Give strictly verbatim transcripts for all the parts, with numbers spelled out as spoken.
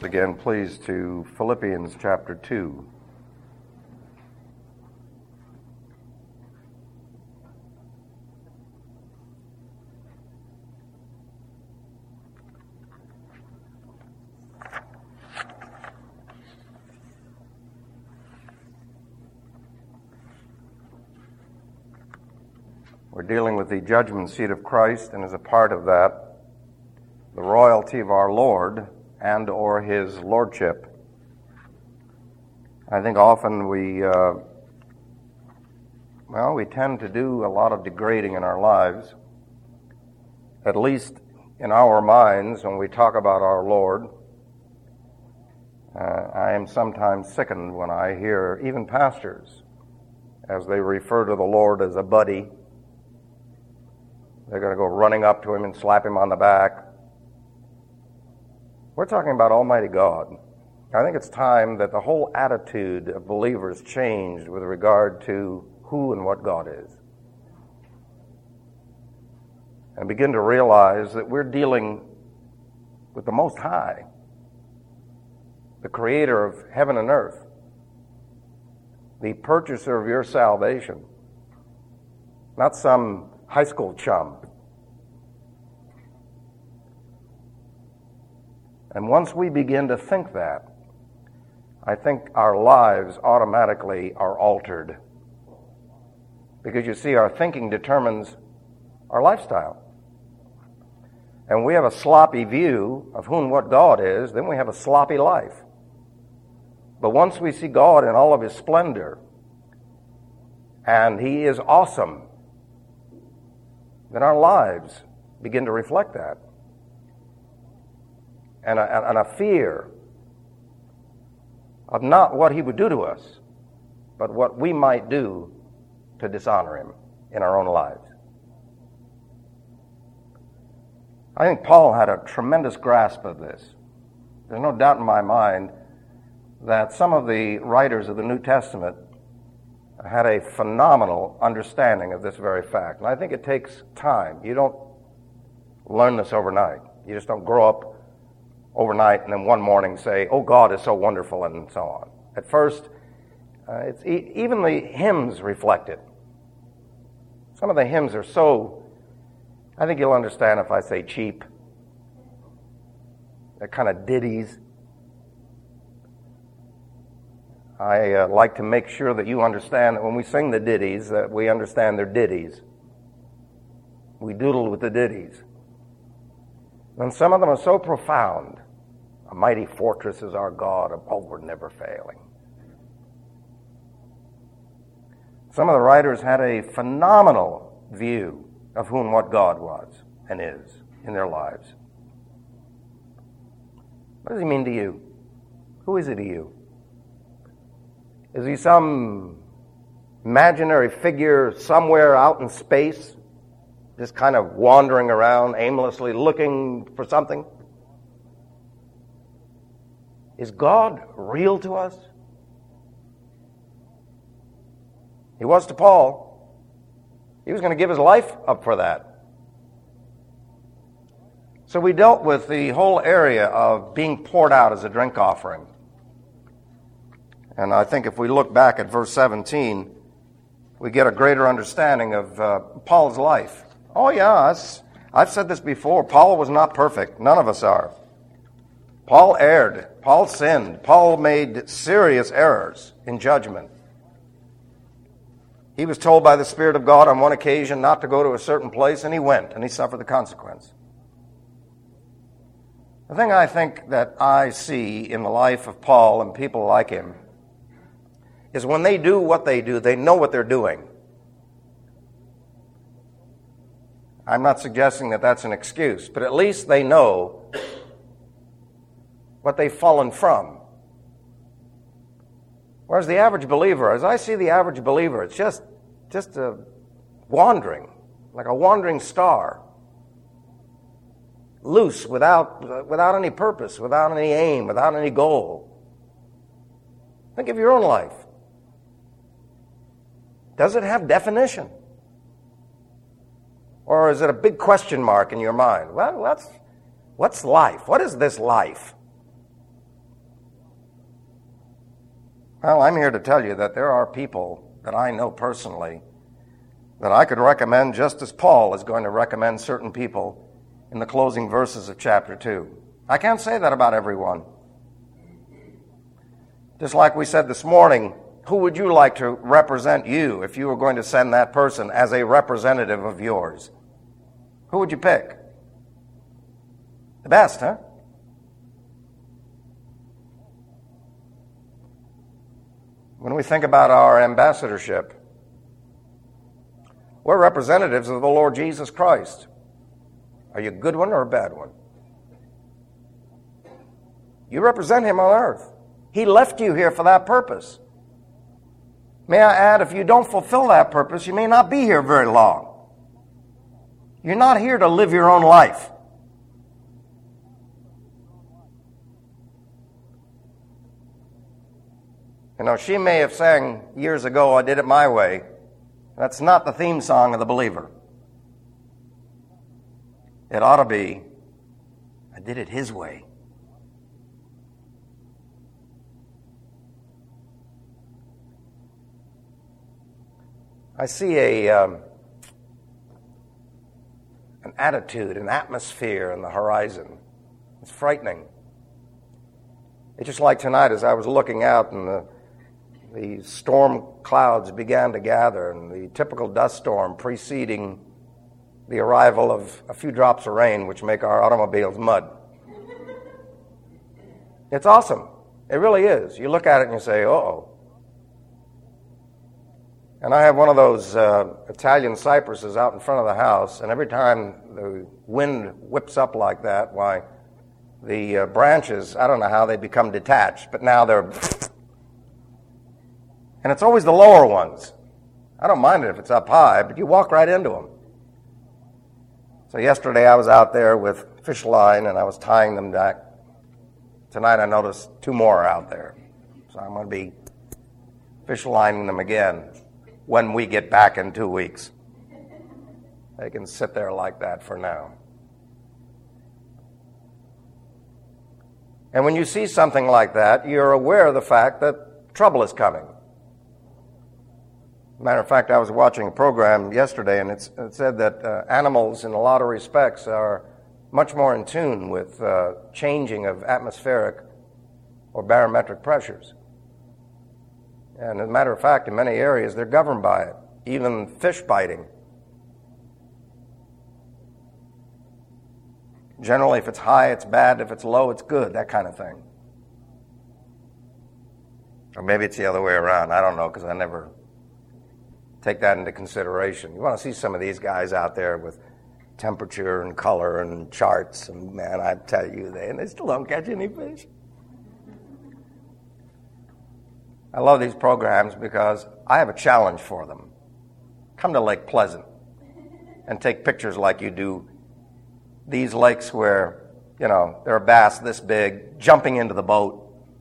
again, please, to Philippians chapter two. We're dealing with the judgment seat of Christ, and as a part of that, the royalty of our Lord and or His Lordship. I think often we, uh, well, we tend to do a lot of degrading in our lives, at least in our minds when we talk about our Lord. Uh, I am sometimes sickened when I hear even pastors, as they refer to the Lord as a buddy. They're going to go running up to Him and slap Him on the back. We're talking about Almighty God. I think it's time that the whole attitude of believers changed with regard to who and what God is. And begin to realize that we're dealing with the Most High, the Creator of heaven and earth, the purchaser of your salvation, not some high school chum. And once we begin to think that, I think our lives automatically are altered. Because you see, our thinking determines our lifestyle. And we have a sloppy view of who and what God is, then we have a sloppy life. But once we see God in all of His splendor, and He is awesome, then our lives begin to reflect that. And a, and a fear of not what He would do to us, but what we might do to dishonor Him in our own lives. I think Paul had a tremendous grasp of this. There's no doubt in my mind that some of the writers of the New Testament had a phenomenal understanding of this very fact. And I think it takes time. You don't learn this overnight. You just don't grow up overnight and then one morning say, oh, God is so wonderful, and so on. At first, uh, it's e- even the hymns reflect it. Some of the hymns are so, I think you'll understand if I say cheap. They're kind of ditties. I uh, like to make sure that you understand that when we sing the ditties, that we understand they're ditties. We doodle with the ditties. And some of them are so profound. A mighty fortress is our God, upward never failing. Some of the writers had a phenomenal view of who and what God was and is in their lives. What does He mean to you? Who is He to you? Is He some imaginary figure somewhere out in space, just kind of wandering around aimlessly looking for something? Is God real to us? He was to Paul. He was going to give his life up for that. So we dealt with the whole area of being poured out as a drink offering. And I think if we look back at verse seventeen, we get a greater understanding of uh, Paul's life. Oh yeah, I've said this before. Paul was not perfect. None of us are. Paul erred. Paul sinned. Paul made serious errors in judgment. He was told by the Spirit of God on one occasion not to go to a certain place, and he went, and he suffered the consequence. The thing I think that I see in the life of Paul and people like him is when they do what they do, they know what they're doing. I'm not suggesting that that's an excuse, but at least they know what they've fallen from. Whereas the average believer, as I see the average believer, it's just, just a wandering, like a wandering star. Loose, without, without any purpose, without any aim, without any goal. Think of your own life. Does it have definition? Or is it a big question mark in your mind? Well, what's, what's life? What is this life? Well, I'm here to tell you that there are people that I know personally that I could recommend just as Paul is going to recommend certain people in the closing verses of chapter two. I can't say that about everyone. Just like we said this morning, who would you like to represent you if you were going to send that person as a representative of yours? Who would you pick? The best, huh? When we think about our ambassadorship, we're representatives of the Lord Jesus Christ. Are you a good one or a bad one? You represent him on earth. He left you here for that purpose. May I add, if you don't fulfill that purpose, you may not be here very long. You're not here to live your own life. You know, she may have sang years ago, "I Did It My Way." That's not the theme song of the believer. It ought to be, "I did it his way." I see a um, an attitude, an atmosphere in the horizon. It's frightening. It's just like tonight as I was looking out and the, the storm clouds began to gather and the typical dust storm preceding the arrival of a few drops of rain which make our automobiles mud. It's awesome. It really is. You look at it and you say, uh-oh. And I have one of those uh, Italian cypresses out in front of the house, and every time the wind whips up like that, why, the uh, branches, I don't know how they become detached, but now they're... And it's always the lower ones. I don't mind it if it's up high, but you walk right into them. So yesterday I was out there with fish line, and I was tying them back. Tonight I noticed two more out there. So I'm going to be fish lining them again when we get back in two weeks. They can sit there like that for now. And when you see something like that, you're aware of the fact that trouble is coming. Matter of fact, I was watching a program yesterday, and it's, it said that uh, animals, in a lot of respects, are much more in tune with uh, changing of atmospheric or barometric pressures. And as a matter of fact, in many areas, they're governed by it, even fish biting. Generally, if it's high, it's bad. If it's low, it's good, that kind of thing. Or maybe it's the other way around. I don't know, because I never take that into consideration. You want to see some of these guys out there with temperature and color and charts, and man, I tell you, they, and they still don't catch any fish. I love these programs because I have a challenge for them. Come to Lake Pleasant and take pictures like you do these lakes where, you know, there are bass this big jumping into the boat.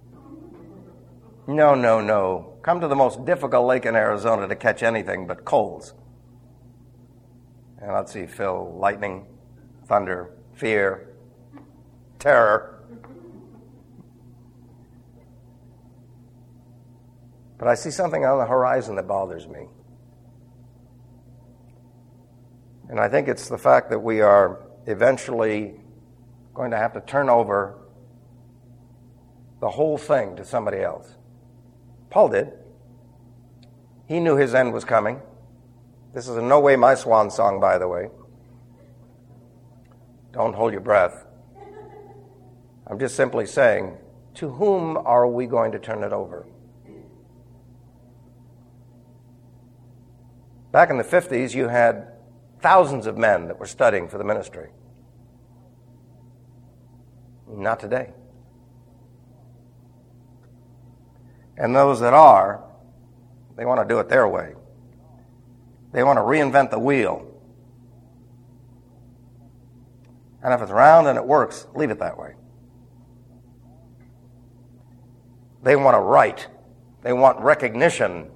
No, no, no. Come to the most difficult lake in Arizona to catch anything but coals. And let's see, Phil, lightning, thunder, fear, terror. But I see something on the horizon that bothers me. And I think it's the fact that we are eventually going to have to turn over the whole thing to somebody else. Paul did. He knew his end was coming. This is in no way my swan song, by the way. Don't hold your breath. I'm just simply saying, to whom are we going to turn it over? Back in the fifties, you had thousands of men that were studying for the ministry. Not today. And those that are, they want to do it their way. They want to reinvent the wheel. And if it's round and it works, leave it that way. They want to write. They want recognition.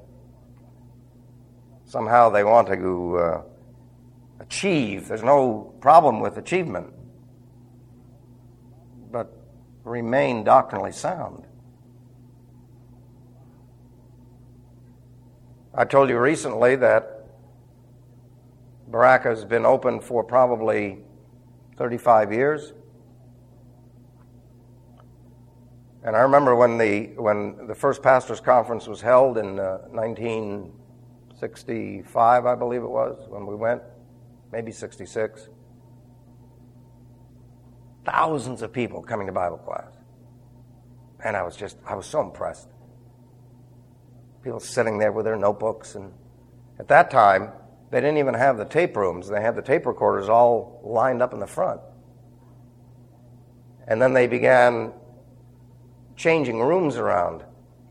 Somehow they want to uh, achieve. There's no problem with achievement. But remain doctrinally sound. I told you recently that Baraka has been open for probably thirty-five years. And I remember when the when the first pastors' conference was held in uh, nineteen sixty-five, I believe it was, when we went, maybe sixty-six. Thousands of people coming to Bible class. And I was just, I was so impressed. People sitting there with their notebooks. And at that time, they didn't even have the tape rooms. They had the tape recorders all lined up in the front. And then they began changing rooms around.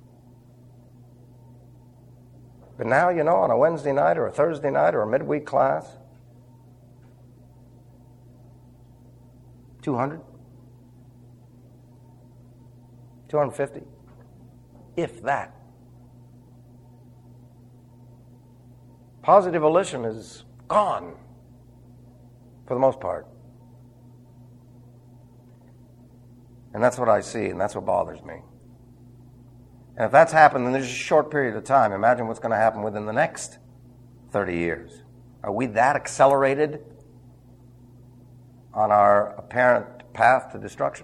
But now, you know, on a Wednesday night or a Thursday night or a midweek class, two hundred, two hundred fifty, if that. Positive volition is gone for the most part. And that's what I see, and that's what bothers me. And if that's happened in just a short period of time, imagine what's going to happen within the next thirty years. Are we that accelerated on our apparent path to destruction?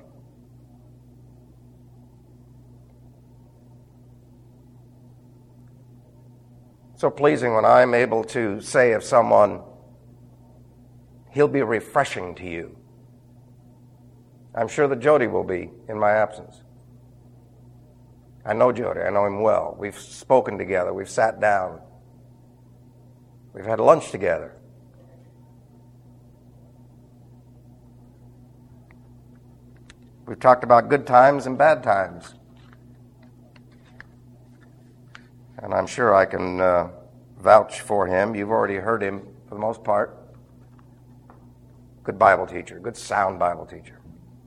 So pleasing when I'm able to say of someone, he'll be refreshing to you. I'm sure that Jody will be in my absence. I know Jody. I know him well. We've spoken together. We've sat down. We've had lunch together. We've talked about good times and bad times. And I'm sure I can uh, vouch for him. You've already heard him for the most part. Good Bible teacher, good sound Bible teacher.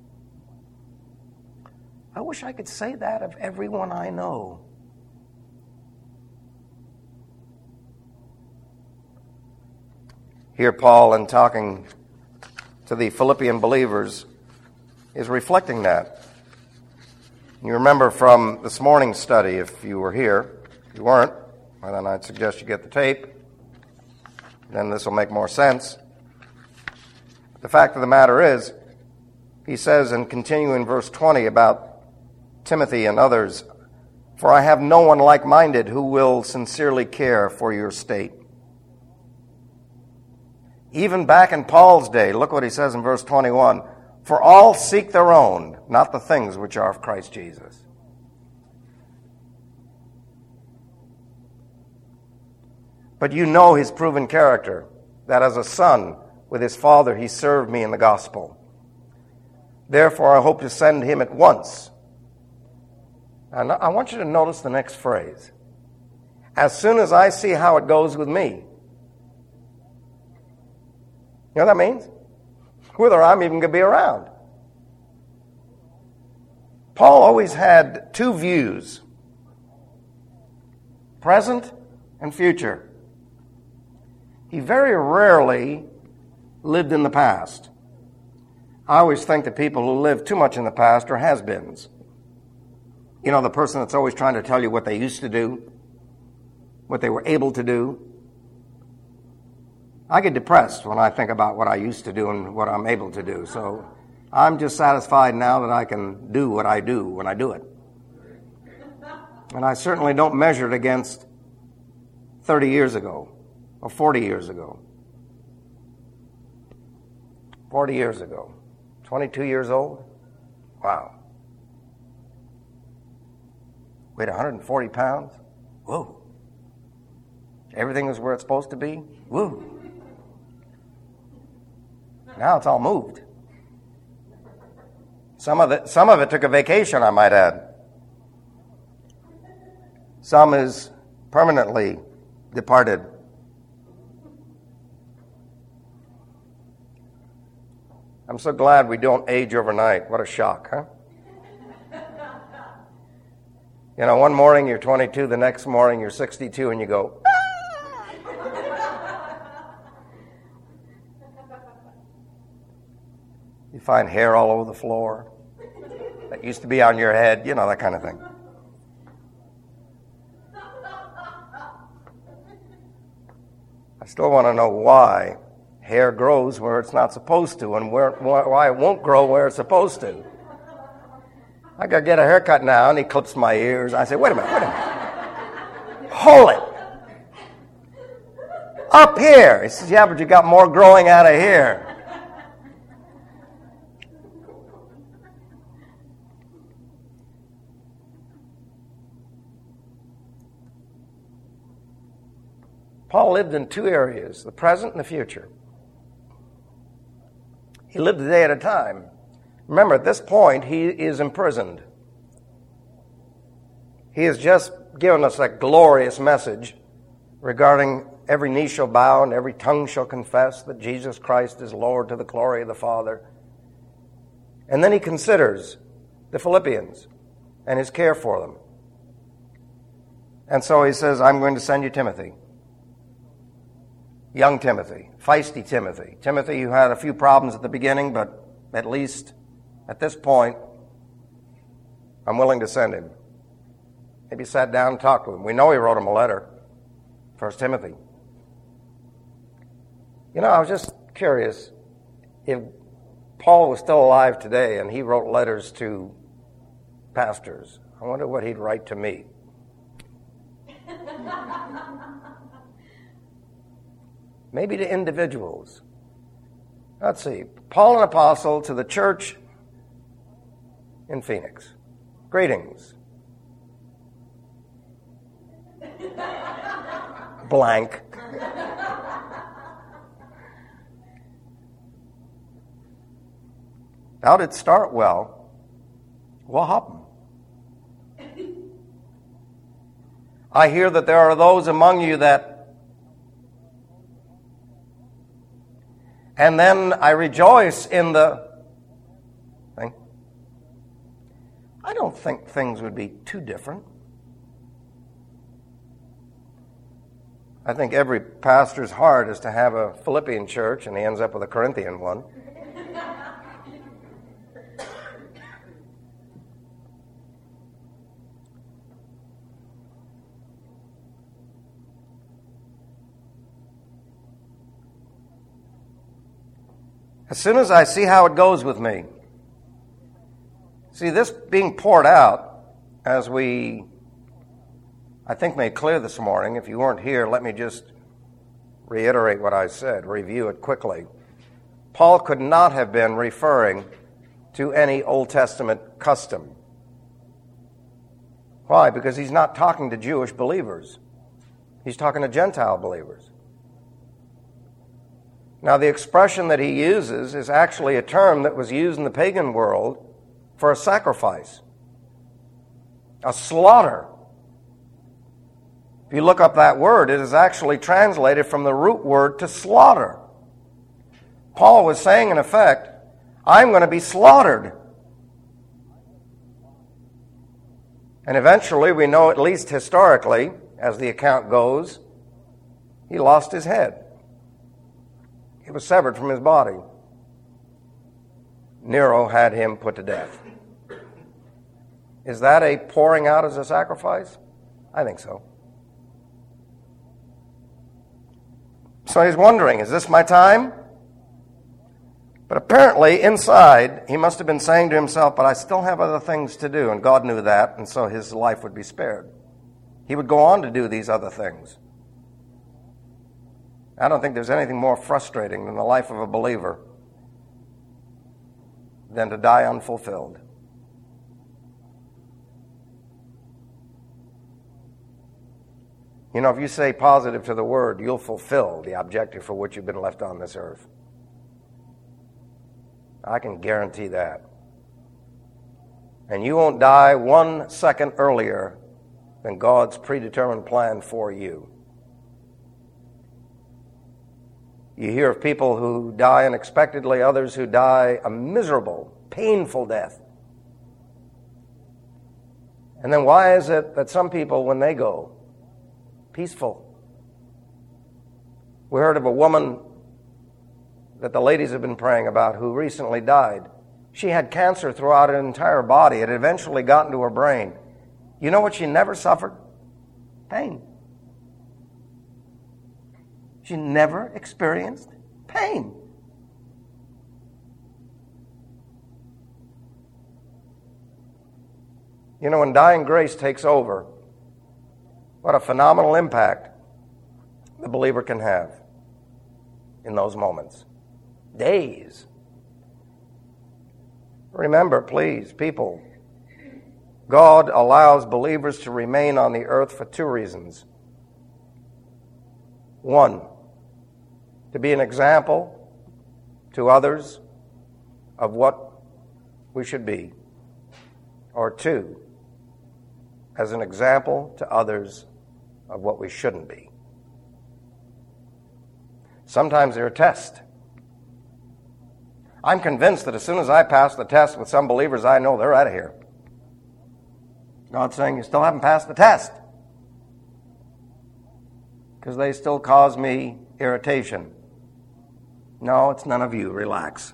I wish I could say that of everyone I know. Here Paul, in talking to the Philippian believers, is reflecting that. You remember from this morning's study, if you were here. If you weren't, well, then I'd suggest you get the tape. Then this will make more sense. The fact of the matter is, he says, and continue in verse twenty about Timothy and others, for I have no one like-minded who will sincerely care for your state. Even back in Paul's day, look what he says in verse twenty-one, for all seek their own, not the things which are of Christ Jesus. But you know his proven character, that as a son with his father he served me in the gospel. Therefore I hope to send him at once. And I want you to notice the next phrase. As soon as I see how it goes with me. You know what that means? Whether I'm even going to be around. Paul always had two views. Present and future. He very rarely lived in the past. I always think that people who live too much in the past are has-beens. You know, the person that's always trying to tell you what they used to do, what they were able to do. I get depressed when I think about what I used to do and what I'm able to do. So I'm just satisfied now that I can do what I do when I do it. And I certainly don't measure it against thirty years ago or forty years ago. forty years ago. twenty-two years old? Wow. Weighed one hundred forty pounds? Whoa. Everything is where it's supposed to be? Whoa. Now it's all moved. Some of it, some of it took a vacation, I might add. Some is permanently departed. I'm so glad we don't age overnight. What a shock, huh? You know, one morning you're twenty-two, the next morning you're sixty-two, and you go, you find hair all over the floor that used to be on your head, you know, that kind of thing. still want to know why hair grows where it's not supposed to and where, why it won't grow where it's supposed to. I got to get a haircut now, and he clips my ears. I say, wait a minute, wait a minute. Hold it. Up here. He says, yeah, but you got more growing out of here. Paul lived in two areas, the present and the future. He lived a day at a time. Remember, at this point, he is imprisoned. He has just given us a glorious message regarding every knee shall bow and every tongue shall confess that Jesus Christ is Lord to the glory of the Father. And then he considers the Philippians and his care for them. And so he says, I'm going to send you Timothy. Young Timothy, feisty Timothy. Timothy who had a few problems at the beginning, but at least at this point, I'm willing to send him. Maybe sat down and talked with him. We know he wrote him a letter, First Timothy. You know, I was just curious if Paul was still alive today and he wrote letters to pastors. I wonder what he'd write to me. Maybe to individuals. Let's see. Paul, an apostle, to the church in Phoenix. Greetings. Blank. How did it start? Well, what happened? I hear that there are those among you that, and then I rejoice in the thing. I don't think things would be too different. I think every pastor's heart is to have a Philippian church, and he ends up with a Corinthian one. As soon as I see how it goes with me, see this being poured out, as we, I think, made clear this morning. If you weren't here, let me just reiterate what I said, review it quickly. Paul could not have been referring to any Old Testament custom. Why? Because he's not talking to Jewish believers. He's talking to Gentile believers. Now, the expression that he uses is actually a term that was used in the pagan world for a sacrifice, a slaughter. If you look up that word, it is actually translated from the root word to slaughter. Paul was saying, in effect, I'm going to be slaughtered. And eventually, we know, at least historically, as the account goes, he lost his head. It was severed from his body. Nero had him put to death. Is that a pouring out as a sacrifice? I think so. So he's wondering, is this my time? But apparently, inside, he must have been saying to himself, but I still have other things to do, and God knew that, and so his life would be spared. He would go on to do these other things. I don't think there's anything more frustrating than the life of a believer than to die unfulfilled. You know, if you say positive to the word, you'll fulfill the objective for which you've been left on this earth. I can guarantee that. And you won't die one second earlier than God's predetermined plan for you. You hear of people who die unexpectedly, others who die a miserable, painful death. And then why is it that some people, when they go, peaceful? We heard of a woman that the ladies have been praying about who recently died. She had cancer throughout her entire body. It eventually got into her brain. You know what she never suffered? Pain. She never experienced pain. You know, when dying grace takes over, what a phenomenal impact the believer can have in those moments. Days. Remember, please, people, God allows believers to remain on the earth for two reasons. One, to be an example to others of what we should be. Or two, as an example to others of what we shouldn't be. Sometimes they're a test. I'm convinced that as soon as I pass the test with some believers I know, they're out of here. God's saying, you still haven't passed the test. Because they still cause me irritation. No, it's none of you. Relax.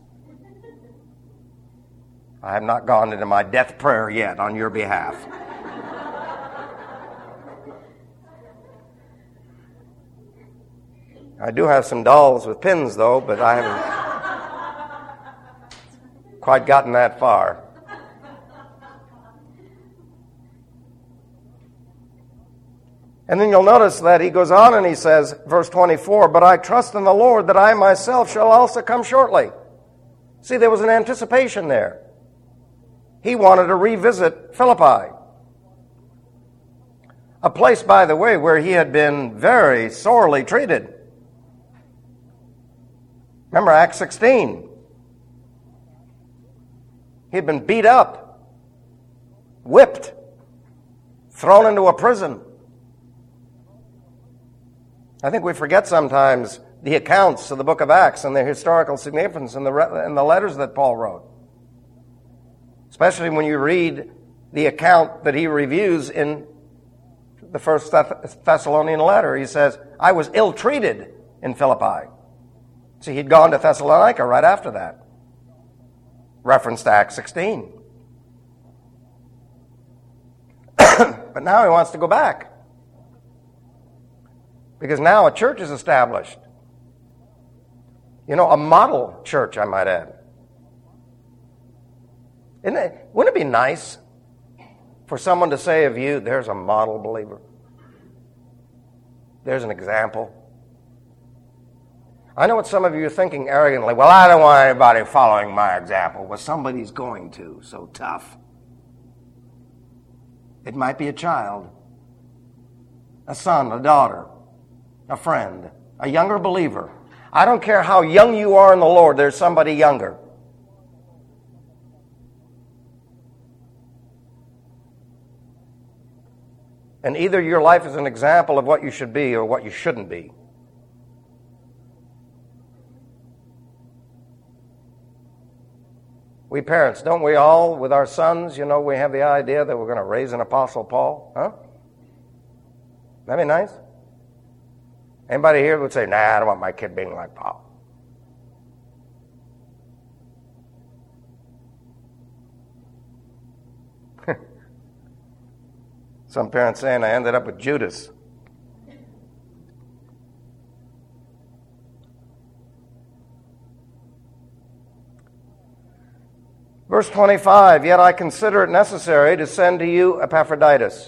I have not gone into my death prayer yet on your behalf. I do have some dolls with pins, though, but I haven't quite gotten that far. And then you'll notice that he goes on and he says, verse twenty-four, but I trust in the Lord that I myself shall also come shortly. See, there was an anticipation there. He wanted to revisit Philippi. A place, by the way, where he had been very sorely treated. Remember Acts sixteen. He had been beat up, whipped, thrown into a prison. I think we forget sometimes the accounts of the book of Acts and their historical significance in the, in the letters that Paul wrote. Especially when you read the account that he reviews in the first Thessalonian letter. He says, I was ill-treated in Philippi. See, he'd gone to Thessalonica right after that. Reference to Acts sixteen. But now he wants to go back. Because now a church is established. You know, a model church, I might add. Isn't it, wouldn't it be nice for someone to say of you, there's a model believer? There's an example. I know what some of you are thinking arrogantly, well, I don't want anybody following my example. Well, somebody's going to, so tough. It might be a child, a son, a daughter, a friend, a younger believer. I don't care how young you are in the Lord, there's somebody younger. And either your life is an example of what you should be or what you shouldn't be. We parents, don't we all, with our sons, you know, we have the idea that we're going to raise an Apostle Paul? Huh? That'd be nice. Anybody here would say, nah, I don't want my kid being like Paul. Some parents saying I ended up with Judas. Verse twenty-five, yet I consider it necessary to send to you Epaphroditus.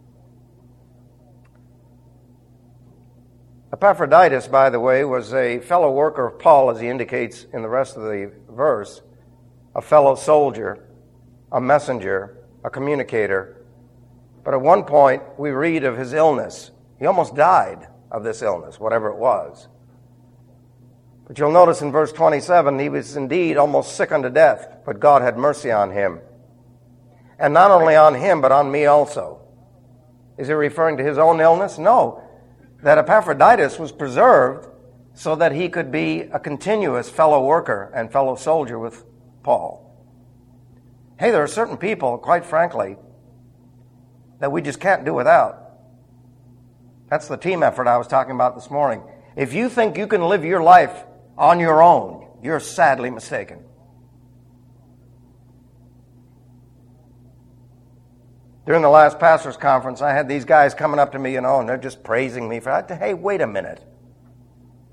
Epaphroditus, by the way, was a fellow worker of Paul, as he indicates in the rest of the verse, a fellow soldier, a messenger, a communicator. But at one point, we read of his illness. He almost died of this illness, whatever it was. But you'll notice in verse twenty-seven, he was indeed almost sick unto death, but God had mercy on him. And not only on him, but on me also. Is he referring to his own illness? No. That Epaphroditus was preserved so that he could be a continuous fellow worker and fellow soldier with Paul. Hey, there are certain people, quite frankly, that we just can't do without. That's the team effort I was talking about this morning. If you think you can live your life on your own, you're sadly mistaken. During the last pastor's conference, I had these guys coming up to me, you know, and they're just praising me for that. Hey, wait a minute.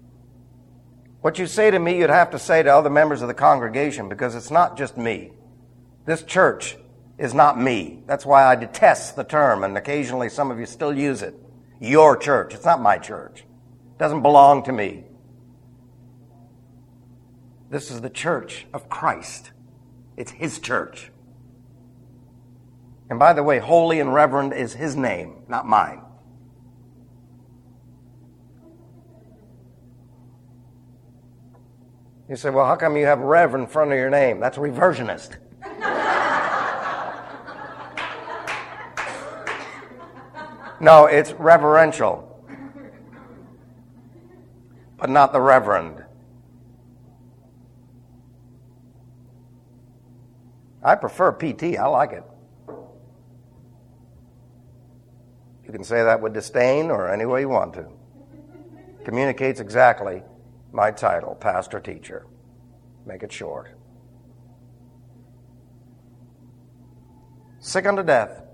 What you say to me, you'd have to say to other members of the congregation, because it's not just me. This church is not me. That's why I detest the term, and occasionally some of you still use it. Your church. It's not my church. It doesn't belong to me. This is the church of Christ. It's His church. And by the way, holy and reverend is His name, not mine. You say, well, how come you have Rev in front of your name? That's reversionist. No, it's reverential, but not the reverend. I prefer P T. I like it. You can say that with disdain or any way you want to. Communicates exactly my title, pastor teacher. Make it short. Sick unto death.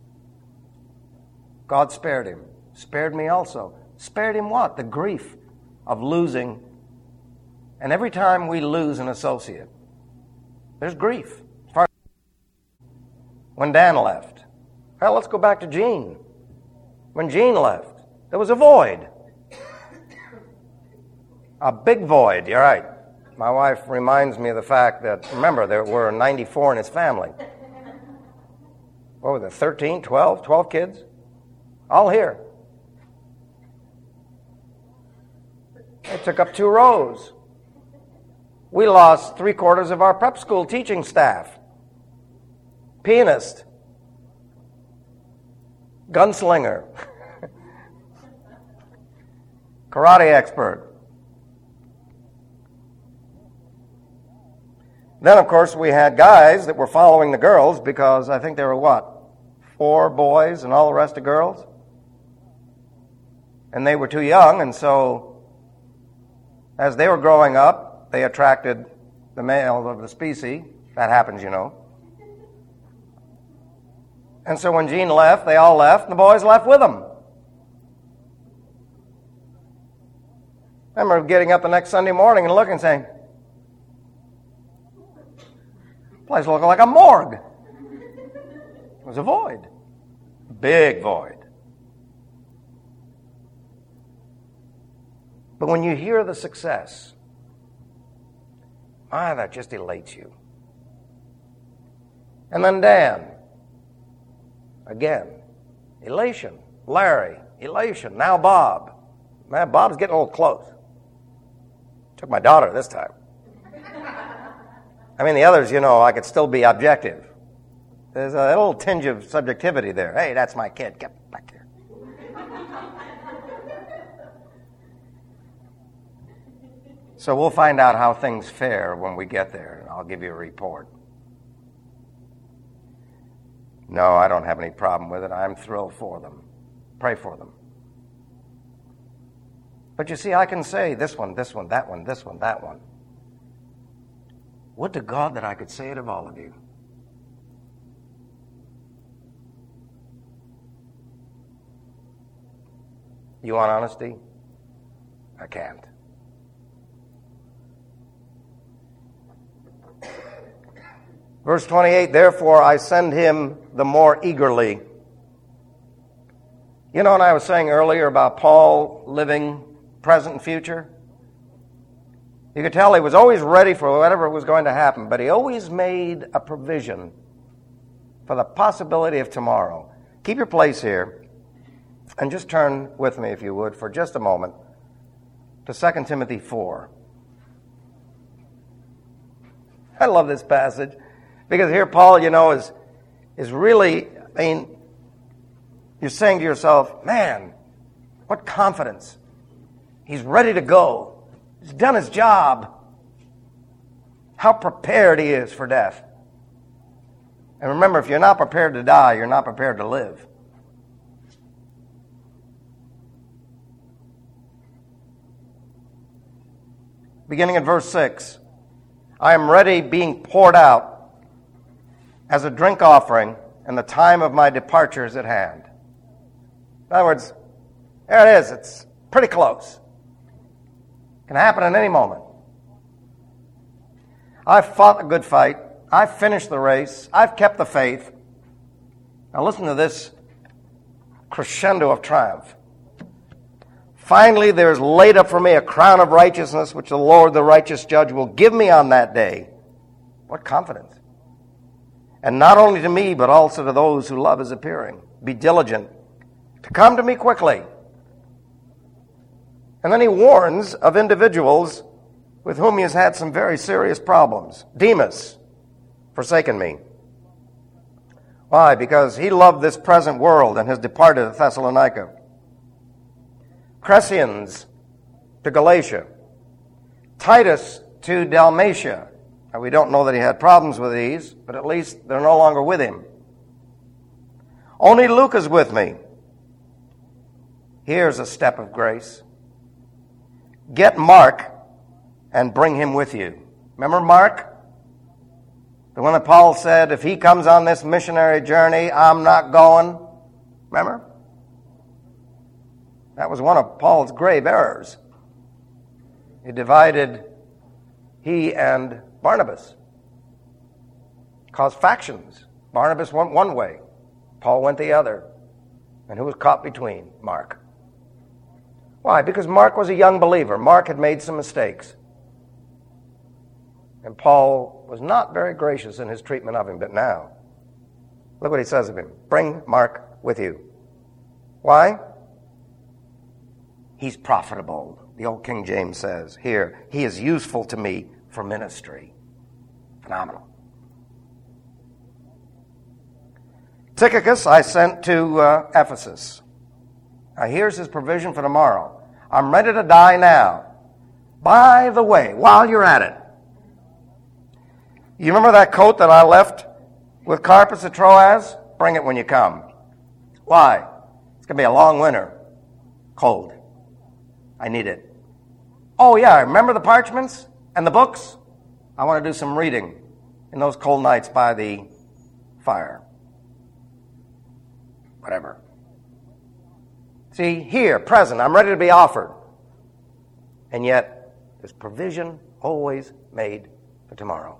God spared him. Spared me also. Spared him what? The grief of losing. And every time we lose an associate, there's grief. When Dan left. Well, let's go back to Gene. When Gene left, there was a void. A big void, you're right. My wife reminds me of the fact that, remember, there were ninety-four in his family. What were there, thirteen, twelve, twelve kids? All here. They took up two rows. We lost three quarters of our prep school teaching staff. Pianist. Gunslinger. Karate expert. Then, of course, we had guys that were following the girls because I think there were, what, four boys and all the rest of girls? And they were too young, and so as they were growing up, they attracted the male of the species. That happens, you know. And so when Gene left, they all left, and the boys left with him. I remember getting up the next Sunday morning and looking and saying, place looking like a morgue. It was a void. Big void. But when you hear the success, ah, that just elates you. And then Dan, again, elation. Larry, elation. Now Bob. Man, Bob's getting a little close. Took my daughter this time. I mean, the others, you know, I could still be objective. There's a little tinge of subjectivity there. Hey, that's my kid. Get back here. So we'll find out how things fare when we get there, and I'll give you a report. No, I don't have any problem with it. I'm thrilled for them. Pray for them. But you see, I can say this one, this one, that one, this one, that one. Would to God that I could say it of all of you. You want honesty? I can't. Verse twenty-eight, therefore I send him the more eagerly. You know what I was saying earlier about Paul living present and future? You could tell he was always ready for whatever was going to happen, but he always made a provision for the possibility of tomorrow. Keep your place here and just turn with me, if you would, for just a moment to Second Timothy four. I love this passage because here Paul, you know, is, is really, I mean, you're saying to yourself, man, what confidence. He's ready to go. He's done his job. How prepared he is for death. And remember, if you're not prepared to die, you're not prepared to live. Beginning at verse six. I am ready being poured out as a drink offering, and the time of my departure is at hand. In other words, there it is. It's pretty close. Can happen at any moment. I've fought a good fight. I've finished the race. I've kept the faith. Now listen to this crescendo of triumph. Finally, there is laid up for me a crown of righteousness, which the Lord, the righteous judge, will give me on that day. What confidence. And not only to me, but also to those who love his appearing. Be diligent to come to me quickly. And then he warns of individuals with whom he has had some very serious problems. Demas, forsaken me. Why? Because he loved this present world and has departed to Thessalonica. Crescens to Galatia. Titus to Dalmatia. Now, we don't know that he had problems with these, but at least they're no longer with him. Only Luke is with me. Here's a step of grace. Get Mark and bring him with you. Remember Mark? The one that Paul said, if he comes on this missionary journey, I'm not going. Remember? That was one of Paul's grave errors. He divided he and Barnabas. Caused factions. Barnabas went one way. Paul went the other. And who was caught between? Mark. Why? Because Mark was a young believer. Mark had made some mistakes. And Paul was not very gracious in his treatment of him, but now, look what he says of him. Bring Mark with you. Why? He's profitable. The old King James says here, he is useful to me for ministry. Phenomenal. Tychicus I sent to uh, Ephesus. Now here's his provision for tomorrow. I'm ready to die now. By the way, while you're at it, you remember that coat that I left with Carpus at Troas? Bring it when you come. Why? It's going to be a long winter. Cold. I need it. Oh, yeah, remember the parchments and the books? I want to do some reading in those cold nights by the fire. Whatever. See, here, present, I'm ready to be offered. And yet, there's provision always made for tomorrow.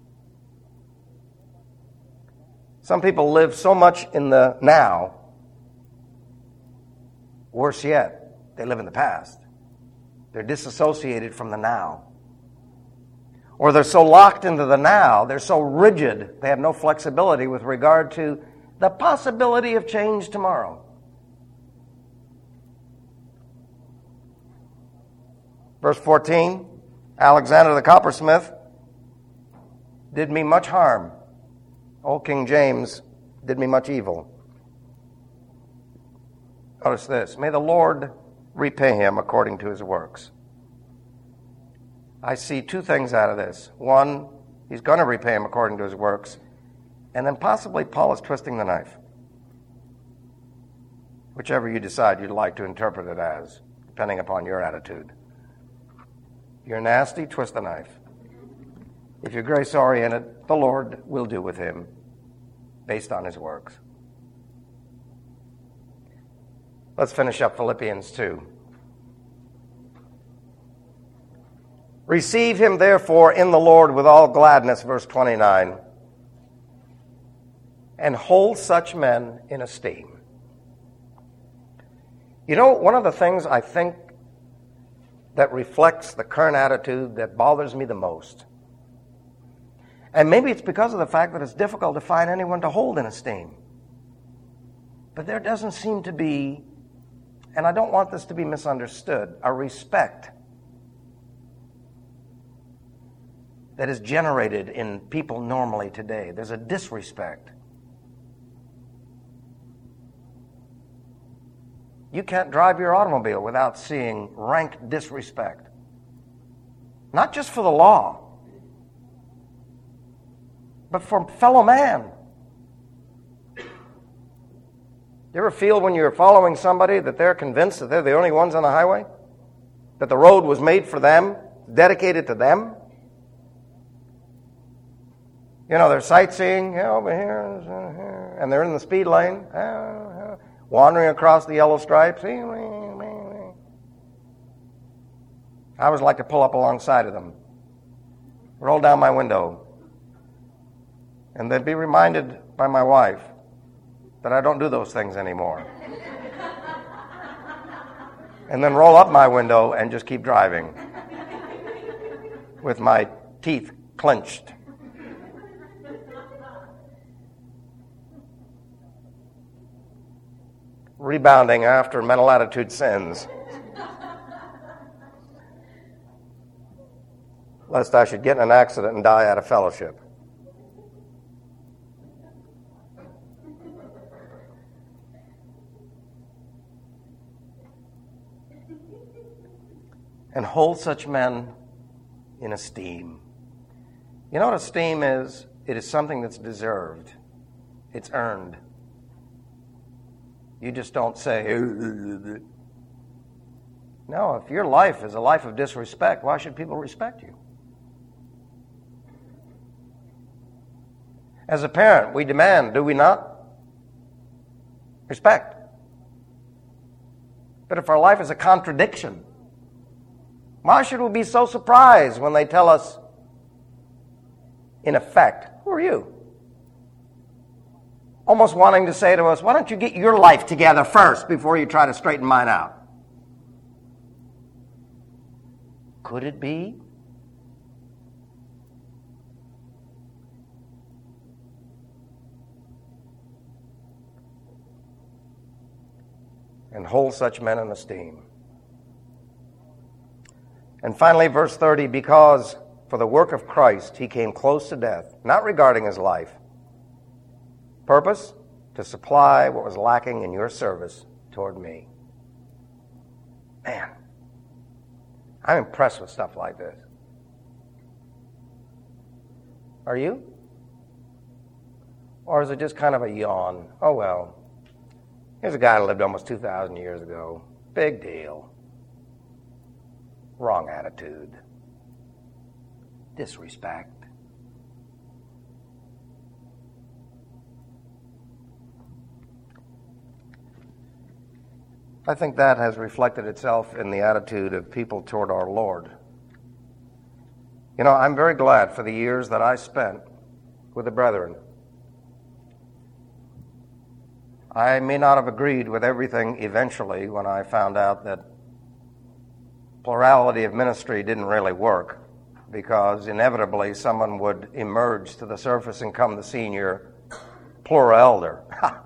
Some people live so much in the now, worse yet, they live in the past. They're disassociated from the now. Or they're so locked into the now, they're so rigid, they have no flexibility with regard to the possibility of change tomorrow. Verse fourteen, Alexander the coppersmith did me much harm. Old King James did me much evil. Notice this. May the Lord repay him according to his works. I see two things out of this. One, he's going to repay him according to his works. And then possibly Paul is twisting the knife. Whichever you decide you'd like to interpret it as, depending upon your attitude. You're nasty, twist the knife. If you're grace-oriented, the Lord will do with him based on his works. Let's finish up Philippians two. Receive him, therefore, in the Lord with all gladness, verse twenty-nine, and hold such men in esteem. You know, one of the things I think that reflects the current attitude that bothers me the most, and maybe it's because of the fact that it's difficult to find anyone to hold in esteem, but there doesn't seem to be, and I don't want this to be misunderstood, a respect that is generated in people normally today. There's a disrespect. You can't drive your automobile without seeing rank disrespect. Not just for the law, but for fellow man. You ever feel when you're following somebody that they're convinced that they're the only ones on the highway? That the road was made for them, dedicated to them? You know, they're sightseeing, yeah, over here, here, and they're in the speed lane, uh, wandering across the yellow stripes. I always like to pull up alongside of them roll down my window, and then be reminded by my wife that I don't do those things anymore. And then roll up my window and just keep driving with my teeth clenched. Rebounding after mental attitude sins. Lest I should get in an accident and die out of fellowship. And hold such men in esteem. You know what esteem is? It is something that's deserved. It's earned. You just don't say, no, if your life is a life of disrespect, why should people respect you? As a parent, we demand, do we not? Respect. But if our life is a contradiction, why should we be so surprised when they tell us, in effect, who are you? Almost wanting to say to us, why don't you get your life together first before you try to straighten mine out? Could it be? And hold such men in esteem. And finally, verse thirty, because for the work of Christ he came close to death, not regarding his life. Purpose? To supply what was lacking in your service toward me. Man, I'm impressed with stuff like this. Are you? Or is it just kind of a yawn? Oh, well, here's a guy who lived almost two thousand years ago. Big deal. Wrong attitude. Disrespect. I think that has reflected itself in the attitude of people toward our Lord. You know, I'm very glad for the years that I spent with the brethren. I may not have agreed with everything eventually when I found out that plurality of ministry didn't really work, because inevitably someone would emerge to the surface and come the senior plural elder.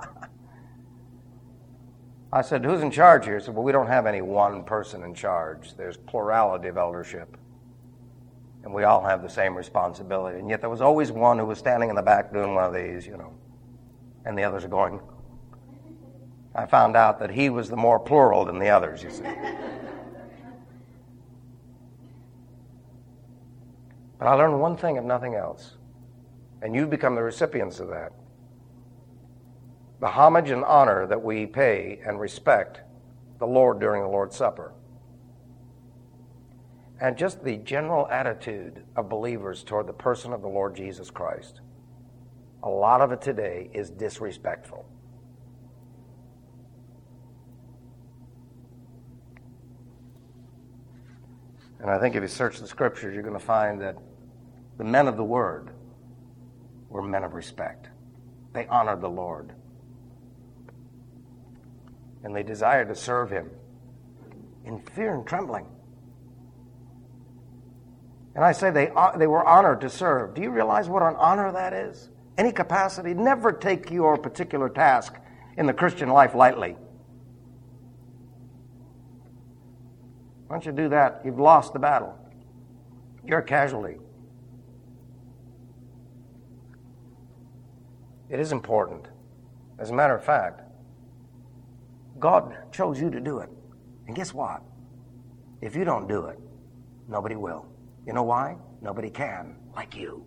I said, who's in charge here? He said, well, we don't have any one person in charge. There's plurality of eldership. And we all have the same responsibility. And yet there was always one who was standing in the back doing one of these, you know. And the others are going. I found out that he was the more plural than the others, you see. But I learned one thing, if nothing else. And you've become the recipients of that. The homage and honor that we pay and respect the Lord during the Lord's Supper. And just the general attitude of believers toward the person of the Lord Jesus Christ. A lot of it today is disrespectful. And I think if you search the Scriptures, you're going to find that the men of the Word were men of respect. They honored the Lord. And they desired to serve him in fear and trembling. And I say they, they were honored to serve. Do you realize what an honor that is? Any capacity. Never take your particular task in the Christian life lightly. Once you do that, you've lost the battle. You're a casualty. It is important. As a matter of fact, God chose you to do it. And guess what? If you don't do it, nobody will. You know why? Nobody can, like you.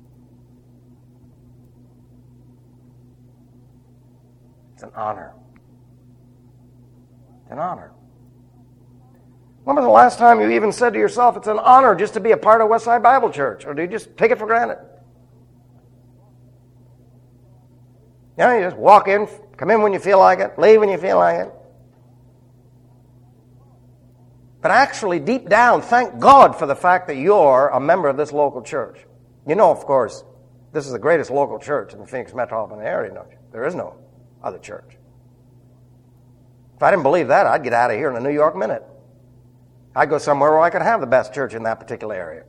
It's an honor. It's an honor. When was the last time you even said to yourself, it's an honor just to be a part of Westside Bible Church? Or do you just take it for granted? You know, you just walk in, come in when you feel like it, leave when you feel like it. But actually, deep down, thank God for the fact that you're a member of this local church. You know, of course, this is the greatest local church in the Phoenix metropolitan area, don't you? There is no other church. If I didn't believe that, I'd get out of here in a New York minute. I'd go somewhere where I could have the best church in that particular area.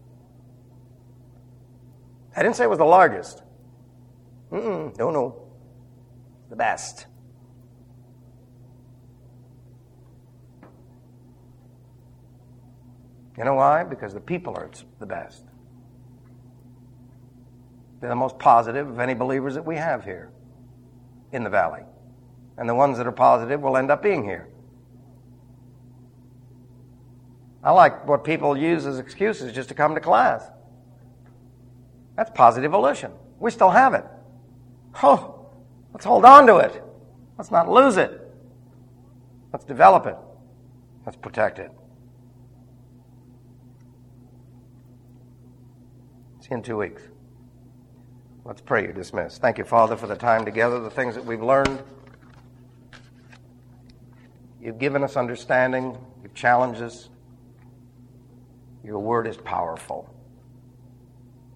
I didn't say it was the largest. Mm-mm, no, no. The best. You know why? Because the people are the best. They're the most positive of any believers that we have here in the valley. And the ones that are positive will end up being here. I like what people use as excuses just to come to class. That's positive volition. We still have it. Oh, let's hold on to it. Let's not lose it. Let's develop it. Let's protect it. See you in two weeks. Let's pray. You're dismissed. Thank you, Father, for the time together, the things that we've learned. You've given us understanding. You've challenged us. Your word is powerful.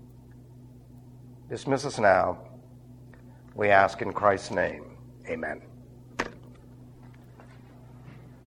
Dismiss us now. We ask in Christ's name. Amen.